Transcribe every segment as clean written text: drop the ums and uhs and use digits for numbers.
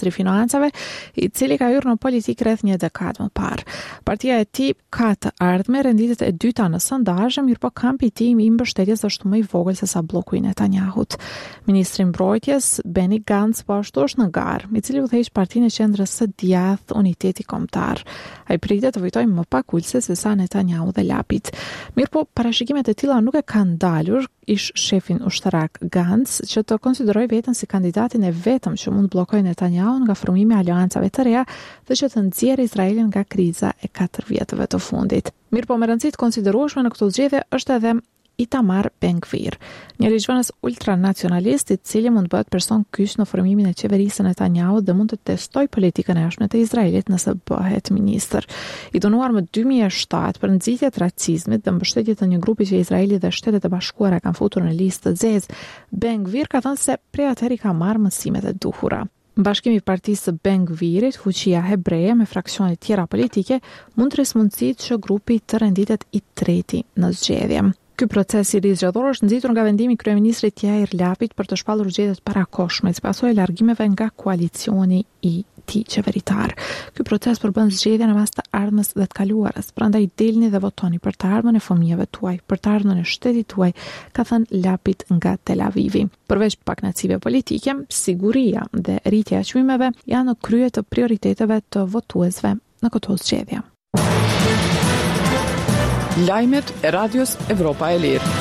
ministri financave, I cili ka hyrë në politikë rreth një dekadë më parë. Partia e tij ka të ardhme renditet e dyta në sondazhe, mirë po kampi I tij I mbështetjes është më I vogël se sa bloku I Netanyahut. Ministri I mbrojtjes Benny Gantz po ashtu është në garë, I cili udhëheq partinë e qendrës së djathtë Uniteti Kombëtar. Ai pritet të vojtojë më pak ulse se sa Netanyahu dhe Lapid. Mirë po, parashikimet e tilla nuk e kanë ndalur ish shefin ushtarak Gantz që të konsideroj veten si kandidatin e vetëm që mund bllokojë Netanyahun nga formimi I aleancave të reja dhe që të nxjerrë Izraelin nga kriza e 4 vjetëve të fundit. Mirë po, me rëndësi të konsiderueshme në këtë zgjedhje është edhe Itamar Ben-Gvir, një ligjvënës ultranacionalist I cili mund bëhet person kyç në formimin e qeverisë Netanyahut dhe mund të testojë politikën e jashtme të Izraelit nëse bëhet ministër. I dënuar më 2007 për nxitje të racizmit dhe mbështetje të një grupi që Izraeli dhe Shtetet e Bashkuara kanë futur në listë të zezë, Ben-Gvir ka thënë se prej atëherë ka marrë mësimet e duhura. Bashkimi I partisë së Ben-Gvirit, fuqia hebreje me fraksione tjera politike, mund të rrisë mundësitë që grupi të renditet I treti në zgjedhje. Ky proces I rizgjedhor është nxitur nga vendimi I kryeministrit Yair Lapid për të shpallur zgjedhjet parakohshme, si pasojë largimeve nga koalicioni I tij qeveritar. Ky proces përbën zgjedhjen në bazë të ardhmës dhe të kaluarës, prandaj dilni dhe votoni për të ardhmen e fëmijëve tuaj, për të ardhmen e shtetit tuaj, ka thënë Lapid nga Tel Avivi. Përveç paknacive politike, siguria dhe rritja e çmimeve janë në krye të prioriteteve të votuesve në këtë zgjedhje. Lajmet e Radios Evropa e Lirë.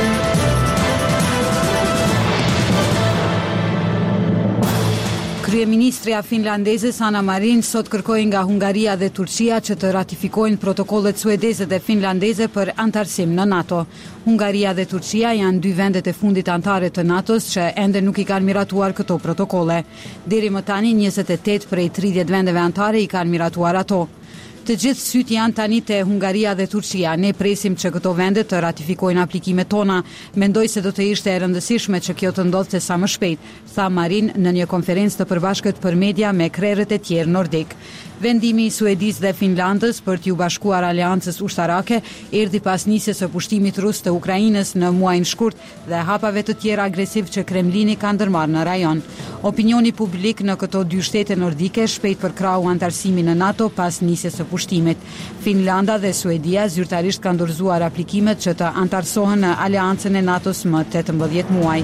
Kryeministrja finlandeze Sanna Marin sot kërkoi nga Hungaria dhe Turqia që të ratifikojnë protokollet suedeze dhe finlandeze për antarësim në NATO. Hungaria dhe Turqia janë dy vendet e fundit antare të NATO-s që ende nuk I kanë miratuar këto protokolle. Deri më tani 28 prej 30 vendeve antare I kanë miratuar ato. Të gjithë syt janë tani te Hungaria dhe Turqia. Ne presim që këto vende të ratifikojnë aplikimet tona. Mendoj se do të ishte e rëndësishme që kjo të ndodhte sa më shpejt, tha Marin në një konferencë të përbashkët për media me krerët e tjerë nordik. Vendimi I Suedisë dhe Finlandës për t'ju bashkuar aleancës ushtarake erdhi pas nisjes së pushtimit rus të Ukrainës në muajin shkurt dhe hapave të tjera agresiv që Kremlini ka ndërmarrë në rajon. Opinioni publik në këto dy shtete nordike shpejt përkrau antarësimin në NATO pas nisjes së pushtimit. Finlanda dhe Suedia zyrtarisht kanë dorëzuar aplikimet që të antarësohen në aleancën e NATO-s më 18 muaj.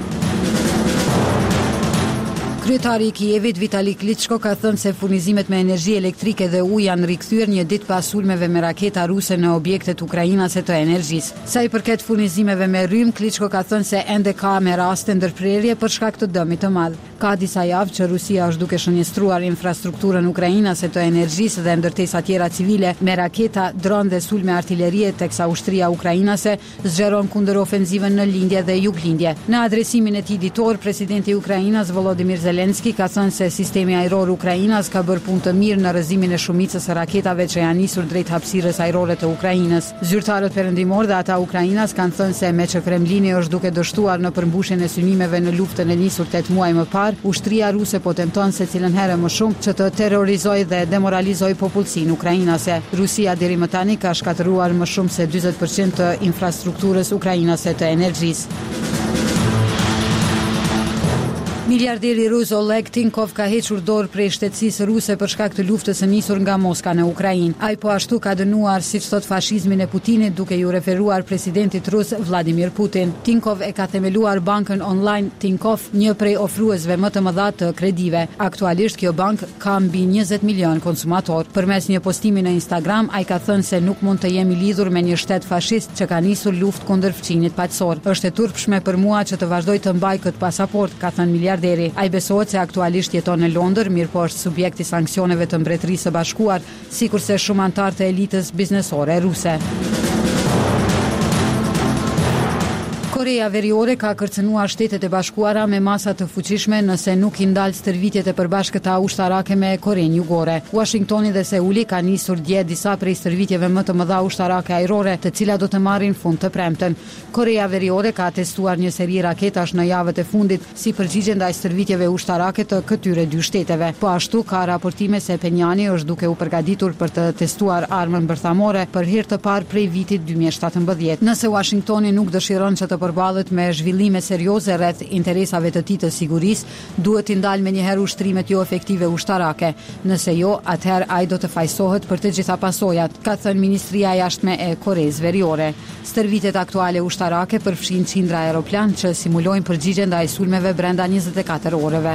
Kryetari I Kijevit Vitali Klitschko ka thënë se furnizimet me energji elektrike dhe ujë janë rikthyer një ditë pas sulmeve me raketa ruse në objektet ukrainase të energjisë. Sa I përket furnizimeve me rrym, Klitschko ka thënë se ende ka me raste ndërprerje për shkak të dëmit të madh. Ka disa javë që Rusia është duke shënjestruar infrastrukturën ukrainase të energjisë dhe ndërtesa tjera civile me raketa, dron dhe sulme artillerie, teksa ushtria ukrainase zgjeron kundër ofenzivën në lindje dhe juglindje. Në adresimin e tij ditor, presidenti I Ukrainës Volodymyr Zelenski ka thënë se sistemi ajror Ukrainas ka bërë punë të mirë në rrëzimin e shumicës së raketave që janë nisur drejt hapësirës ajrore të Ukrainës. Zyrtarët perëndimor dhe ata Ukrainas kanë thënë se me që Kremlini është duke dështuar në përmbushjen e synimeve në luftën e nisur 8 muaj më parë, ushtria ruse po tenton se cilën herë më shumë që të terrorizojë dhe demoralizojë popullsinë ukrainase. Rusia deri më tani ka shkatëruar më shumë se 40% të infrastrukturës ukrainase të energjisë. Miliarderi rus Oleg Tinkov ka hequr dorë prej shtetësisë ruse për shkak të luftës së nisur nga Moska në Ukrainë. Ai po ashtu ka dënuar, siç thot, fashizmin e Putinit duke ju referuar presidentit rus Vladimir Putin. Tinkov e ka themeluar bankën online Tinkov, një prej ofruesve më të mëdha të kredive. Aktualisht kjo bank ka mbi 20 milion konsumator. Përmes një postimi në Instagram, ai ka thënë se nuk mund të jemi lidhur me një shtet fashist që ka nisur luftë kundër fqinjit paqësor. Është e turpshme për mua që të vazhdoj të mbaj këtë pasaport, ka thënë miliarderi. Ai besohet se aktualisht jeton në Londër, mirë po është subjekt I sanksioneve të Mbretërisë së Bashkuar, sikurse shumë anëtar të elitës biznesore ruse. Korea Veriore ka kërcënuar Shtetet e Bashkuara me masa të fuqishme nëse nuk I ndal stërvitjet e përbashkëta ushtarake me Korenë Jugore. Washingtoni dhe Seuli kanë nisur dje disa prej stërvitjeve më të mëdha ushtarake ajrore, të cilat do të marrin fund të premten. Korea Veriore ka testuar një seri raketash në javët e fundit si përgjigje ndaj stërvitjeve ushtarake të këtyre dy shteteve. Po ashtu ka raportime se Penjani është duke u përgatitur për të testuar armën bërthamore për herë të parë prej vitit 2017. Nëse Washingtoni nuk dëshiron që të përballet me zhvillime serioze rreth interesave të tij të sigurisë, duhet t'i ndalë menjëherë ushtrimet jo efektive ushtarake. Nëse jo, atëherë ai do të fajsohet për të gjitha pasojat, ka thënë Ministria e Jashtme e Koreas Veriore. Stërvitet aktuale ushtarake përfshin qindra aeroplan që simulojnë përgjigje ndaj sulmeve brenda 24 orëve.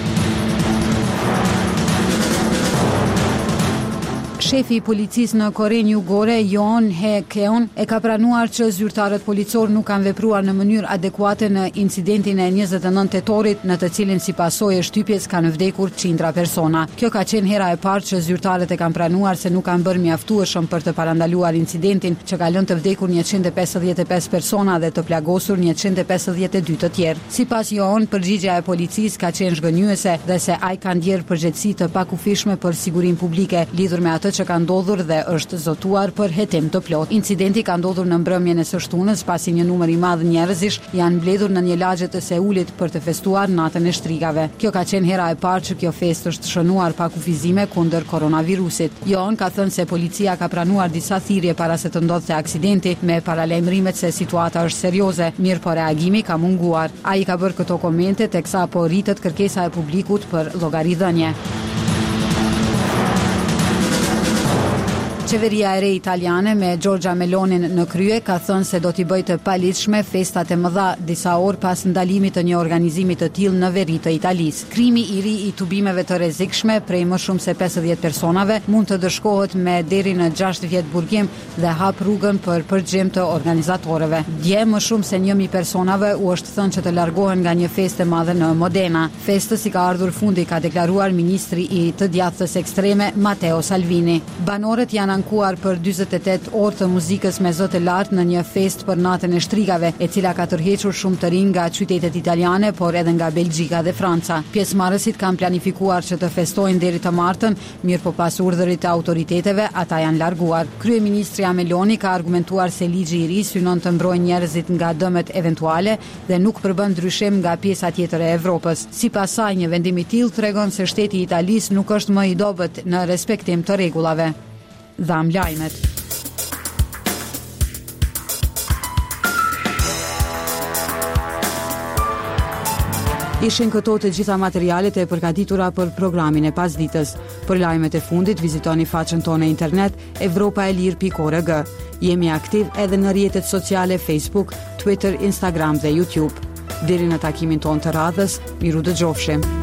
Shefi i policisë në Korenë Jugore, Yoon Hae-keun, e ka pranuar që zyrtarët policor nuk kanë vepruar në mënyrë adekuate në incidentin e 29 tetorit, në të cilin si pasojë e shtypjes kanë vdekur qindra persona. Kjo ka qenë hera e parë që zyrtarët e kanë pranuar se nuk kanë bërë mjaftueshëm për të parandaluar incidentin që ka lënë të vdekur 155 persona dhe të plagosur 152 të tjerë. Sipas Yoon, përgjigjja e policisë ka qenë zhgënjyese dhe se ai ka ndjerë përgjegjësi të pakufishme për sigurinë publike lidhur me atë që ka ndodhur dhe është zotuar për hetim të plot. Incidenti ka ndodhur në mbrëmjen e së shtunës pasi një numër i madh njerëzish janë mbledhur në një lagje të Seulit për të festuar natën e shtrigave. Kjo ka qenë hera e parë që kjo festë është shënuar pa kufizime kundër koronavirusit. Yoon ka thënë se policia ka pranuar disa thirrje para se të ndodhte aksidenti me paralajmërimet se situata është serioze, mirë po reagimi ka munguar. Ai ka bërë këto komente teksa po rritet kërkesa e publikut për llogaridhënie. Qeveria e re italiane me Giorgia Melonin në krye ka thënë se do t'i bëjë të paligjshme festat e mëdha disa orë pas ndalimit të një organizimi të tillë në veri të Italisë. Krimi i ri i tubimeve të rrezikshme prej më shumë se 50 personave mund të dëshkohet me deri në 6 vjet burgim dhe hap rrugën për përgjigjem të organizatorëve. Dje më shumë se 1000 personave u është thënë që të largohen nga një festë e madhe në Modena. Festës i ka ardhur fundi, ka deklaruar ministri i të djathtës ekstreme Matteo Salvini. Banorët janë ankuar për 48 orë të muzikës me zë të lartë në një festë për natën e shtrigave, e cila ka tërhequr shumë të rinj nga qytetet italiane, por edhe nga Belgjika dhe Franca. Pjesëmarrësit kanë planifikuar që të festojnë deri të martën, mirë po pas urdhërit të autoriteteve, ata janë larguar. Kryeministria Meloni ka argumentuar se ligji i ri synon të mbrojë njerëzit nga dëmet eventuale dhe nuk përbën ndryshim nga pjesa tjetër e Evropës. Sipas saj, një vendim i tillë tregon se shteti i Italisë nuk është më i dobët në respektim të rregullave. Dham lajmet. Ishin këto të gjitha materialet e përgatitura për programin e pasditës. Për lajmet e fundit vizitoni faqen tonë e internet evropaelir.org. Jemi aktiv edhe në rrjetet sociale Facebook, Twitter, Instagram dhe YouTube. Deri në takimin tonë të radhës, miru dëgjofshim.